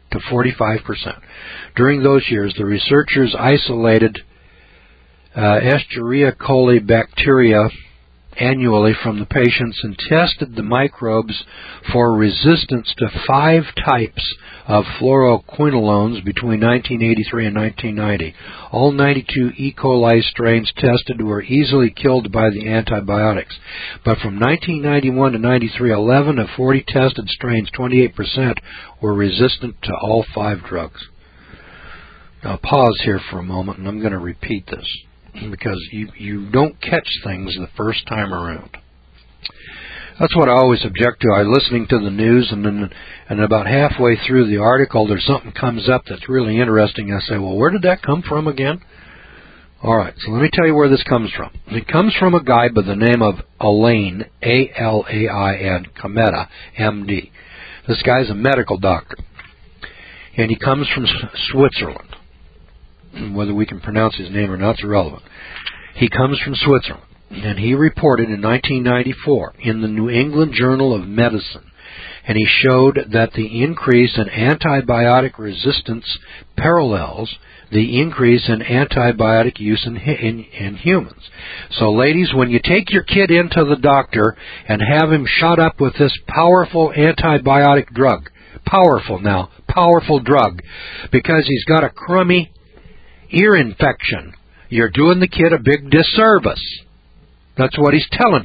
to forty-five percent. During those years, the researchers isolated uh, Escherichia coli bacteria annually from the patients and tested the microbes for resistance to five types of fluoroquinolones between nineteen eighty-three and nineteen ninety. All ninety-two E. coli strains tested were easily killed by the antibiotics. But from nineteen ninety-one to ninety-three, eleven of forty tested strains, twenty-eight percent, were resistant to all five drugs. Now pause here for a moment, and I'm going to repeat this, because you, you don't catch things the first time around. That's what I always object to. I'm listening to the news, and then and about halfway through the article, there's something comes up that's really interesting. I say, well, where did that come from again? All right, so let me tell you where this comes from. It comes from a guy by the name of Alain, A L A I N, Cometa, M D. This guy's a medical doctor, and he comes from Switzerland. Whether we can pronounce his name or not is irrelevant. He comes from Switzerland, and he reported in nineteen ninety-four in the New England Journal of Medicine, and he showed that the increase in antibiotic resistance parallels the increase in antibiotic use in, in, in humans. So, ladies, when you take your kid into the doctor and have him shot up with this powerful antibiotic drug, powerful now, powerful drug, because he's got a crummy ear infection, you're doing the kid a big disservice. That's what he's telling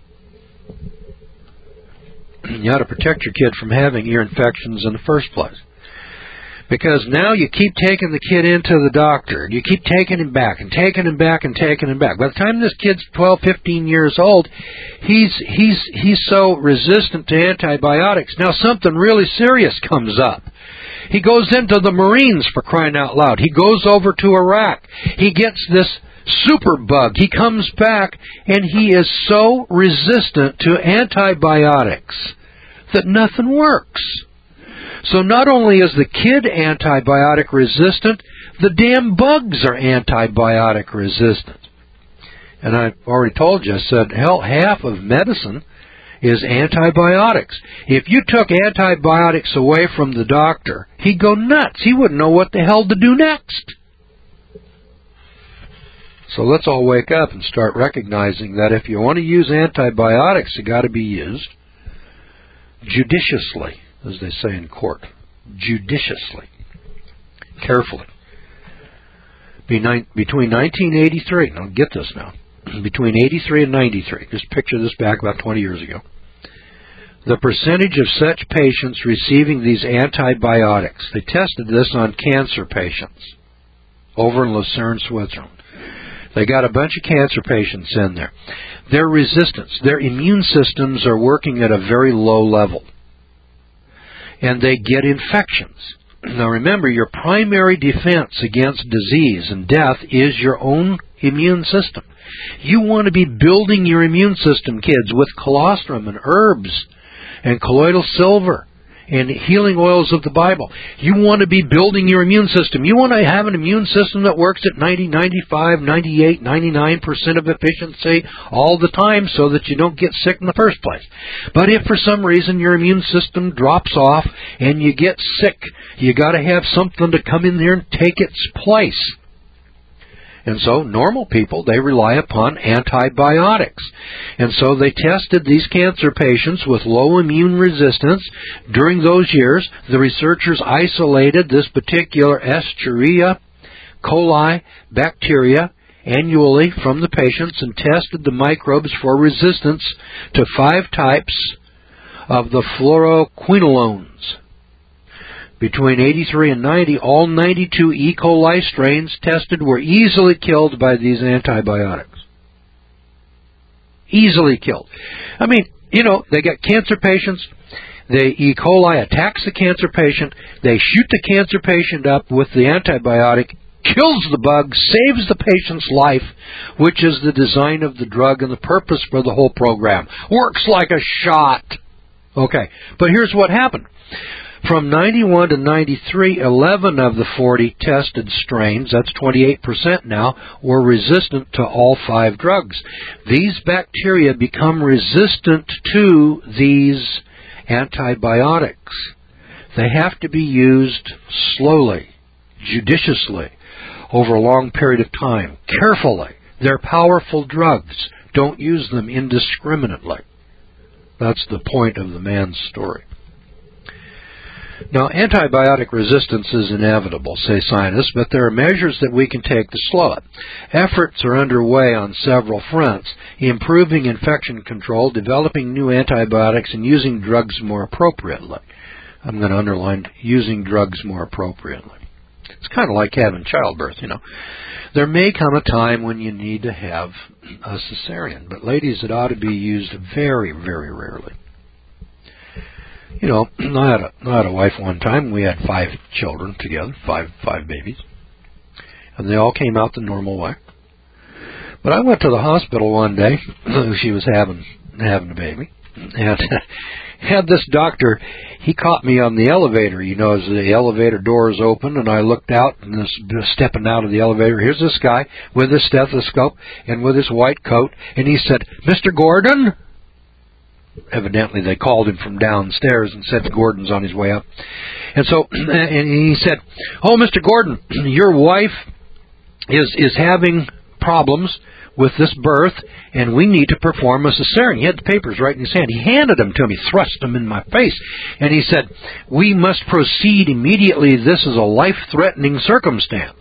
you. You ought to protect your kid from having ear infections in the first place. Because now you keep taking the kid into the doctor, and you keep taking him back, and taking him back, and taking him back. By the time this kid's twelve, fifteen years old, he's he's he's so resistant to antibiotics. Now something really serious comes up. He goes into the Marines, for crying out loud. He goes over to Iraq. He gets this super bug. He comes back, and he is so resistant to antibiotics that nothing works. So not only is the kid antibiotic resistant, the damn bugs are antibiotic resistant. And I've already told you, I said, hell, half of medicine is antibiotics. If you took antibiotics away from the doctor, he'd go nuts. He wouldn't know what the hell to do next. So let's all wake up and start recognizing that if you want to use antibiotics, they've got to be used judiciously, as they say in court. Judiciously. Carefully. Between nineteen eighty-three, now get this now, between eighty-three and ninety-three, just picture this back about twenty years ago, the percentage of such patients receiving these antibiotics, they tested this on cancer patients over in Lucerne, Switzerland. They got a bunch of cancer patients in there. Their resistance, their immune systems are working at a very low level, and they get infections. Now remember, your primary defense against disease and death is your own immune system. You want to be building your immune system, kids, with colostrum and herbs and colloidal silver and healing oils of the Bible. You want to be building your immune system. You want to have an immune system that works at ninety, ninety-five, ninety-eight, ninety-nine percent of efficiency all the time so that you don't get sick in the first place. But if for some reason your immune system drops off and you get sick, you got to have something to come in there and take its place. And so normal people, they rely upon antibiotics. And so they tested these cancer patients with low immune resistance. During those years, the researchers isolated this particular Escherichia coli bacteria annually from the patients and tested the microbes for resistance to five types of the fluoroquinolones. Between eighty-three and ninety, all ninety-two E. coli strains tested were easily killed by these antibiotics. Easily killed. I mean, you know, they got cancer patients. The E. coli attacks the cancer patient. They shoot the cancer patient up with the antibiotic, kills the bug, saves the patient's life, which is the design of the drug and the purpose for the whole program. Works like a shot. Okay, but here's what happened. From ninety-one to ninety-three, eleven of the forty tested strains, that's twenty-eight percent now, were resistant to all five drugs. These bacteria become resistant to these antibiotics. They have to be used slowly, judiciously, over a long period of time, carefully. They're powerful drugs. Don't use them indiscriminately. That's the point of the man's story. Now, antibiotic resistance is inevitable, say scientists, but there are measures that we can take to slow it. Efforts are underway on several fronts, improving infection control, developing new antibiotics, and using drugs more appropriately. I'm going to underline using drugs more appropriately. It's kind of like having childbirth, you know. There may come a time when you need to have a cesarean, but ladies, it ought to be used very, very rarely. You know, I had, a, I had a wife one time. We had five children together, five five babies, and they all came out the normal way. But I went to the hospital one day. She was having having a baby, and had this doctor. He caught me on the elevator. You know, as the elevator doors opened, and I looked out, and this stepping out of the elevator. Here's this guy with his stethoscope and with his white coat, and he said, "Mister Gordon." Evidently, they called him from downstairs and said Gordon's on his way up. And so, and he said, "Oh, Mister Gordon, your wife is is having problems with this birth, and we need to perform a cesarean." He had the papers right in his hand. He handed them to me, thrust them in my face, and he said, "We must proceed immediately. This is a life-threatening circumstance."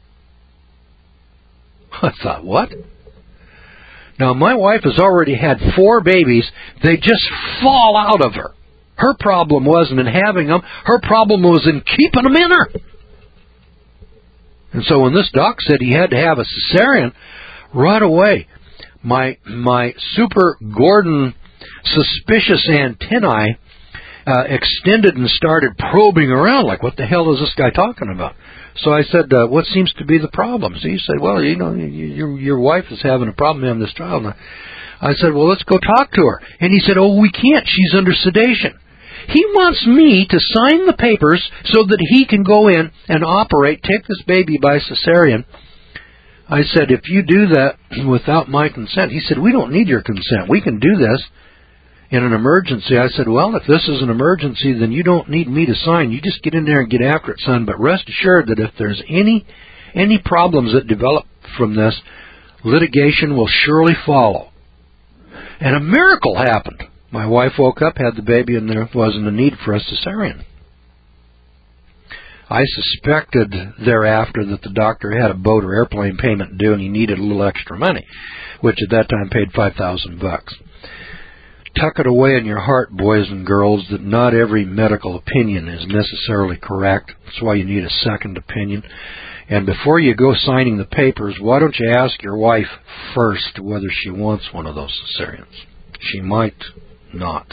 I thought, what? Now, my wife has already had four babies. They just fall out of her. Her problem wasn't in having them. Her problem was in keeping them in her. And so when this doc said he had to have a cesarean, right away, my my Super Gordon suspicious antennae uh, extended and started probing around, like, what the hell is this guy talking about? So I said, uh, what seems to be the problem? So he said, well, you know, your your wife is having a problem having this child. And I said, well, let's go talk to her. And he said, oh, we can't. She's under sedation. He wants me to sign the papers so that he can go in and operate, take this baby by cesarean. I said, if you do that without my consent. He said, we don't need your consent. We can do this in an emergency. I said, well, if this is an emergency, then you don't need me to sign. You just get in there and get after it, son. But rest assured that if there's any any problems that develop from this, litigation will surely follow. And a miracle happened. My wife woke up, had the baby, and there wasn't a need for a cesarean. I suspected thereafter that the doctor had a boat or airplane payment due, and he needed a little extra money, which at that time paid five thousand bucks. Tuck it away in your heart, boys and girls, that not every medical opinion is necessarily correct. That's why you need a second opinion. And before you go signing the papers, why don't you ask your wife first whether she wants one of those cesareans? She might not.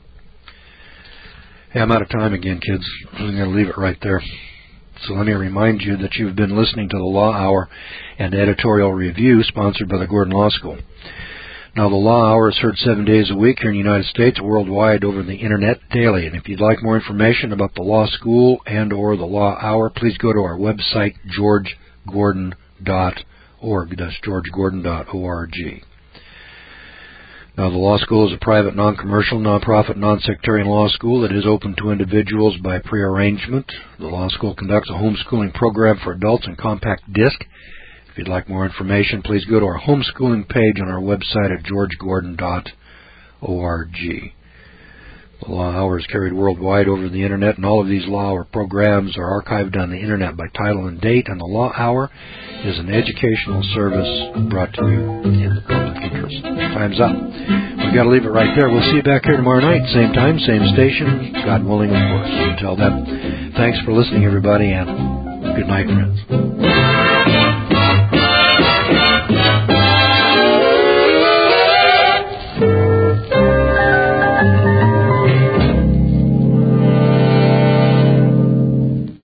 Hey, I'm out of time again, kids. I'm going to leave it right there. So let me remind you that you've been listening to the Law Hour and Editorial Review, sponsored by the Gordon Law School. Now, the Law Hour is heard seven days a week here in the United States, worldwide over the Internet daily. And if you'd like more information about the Law School and or the Law Hour, please go to our website, george gordon dot org. That's george gordon dot org. Now, the Law School is a private, non-commercial, non-profit, non-sectarian law school that is open to individuals by prearrangement. The Law School conducts a homeschooling program for adults in compact disc. If you'd like more information, please go to our homeschooling page on our website at george gordon dot org. The Law Hour is carried worldwide over the Internet, and all of these Law Hour programs are archived on the Internet by title and date, and the Law Hour is an educational service brought to you in the public interest. Time's up. We've got to leave it right there. We'll see you back here tomorrow night, same time, same station, God willing, of course. Until then, thanks for listening, everybody, and good night, friends.